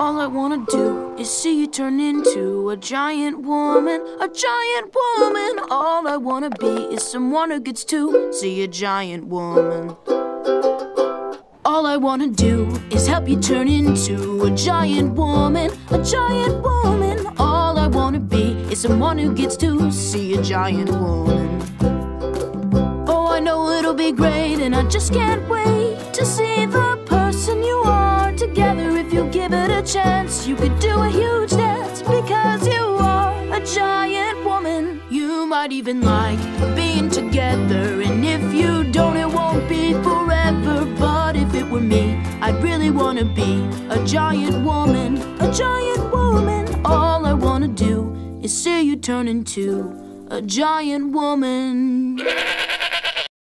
All I wanna do is see you turn into a giant woman, a giant woman. All I wanna be is someone who gets to see a giant woman. All I wanna do is help you turn into a giant woman, a giant woman. All I wanna be is someone who gets to see a giant woman. Oh, I know it'll be great, and I just can't wait to see the person you are together. If you give it a chance, you could do a huge dance, because you are a giant woman. You might even like being together, and if you don't, it won't be forever. But if it were me, I'd really wanna be a giant woman, a giant woman. All I wanna do is see you turn into a giant woman.